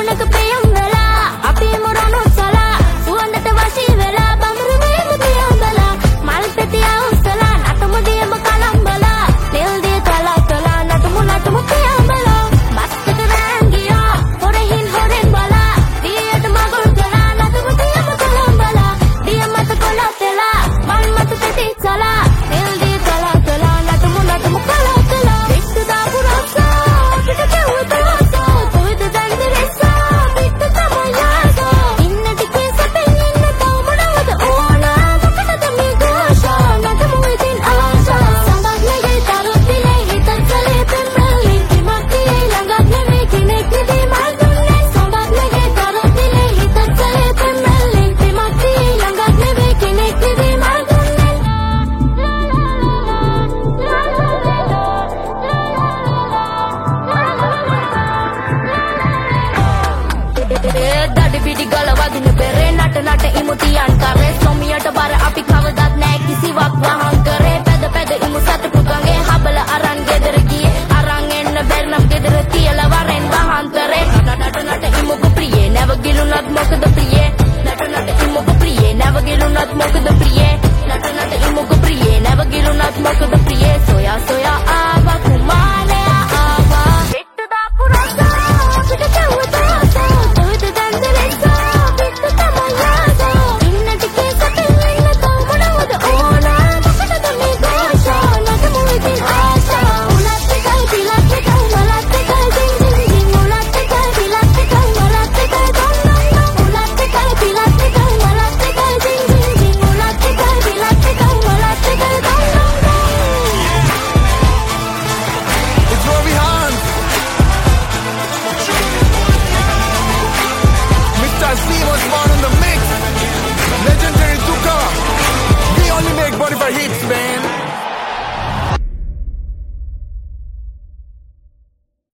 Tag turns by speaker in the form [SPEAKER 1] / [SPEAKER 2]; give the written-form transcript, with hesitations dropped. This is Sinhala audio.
[SPEAKER 1] දඩි පිටි ගල වදින පෙරේ නට නට ඉමුතියන් කරේ සොමියට බර අපි කවදත් නෑ කිසිවක් වහන් කරේ පැද පැද ඉමු සතුටු ගඟේ හබල අරන් ගෙදර ගියේ අරන් එන්න බැරි නම් ගෙදර තියලා වරෙන් වහන්තරේ නට නට ඉමුක ප්‍රියේ නැව ගිලුනත් මොකද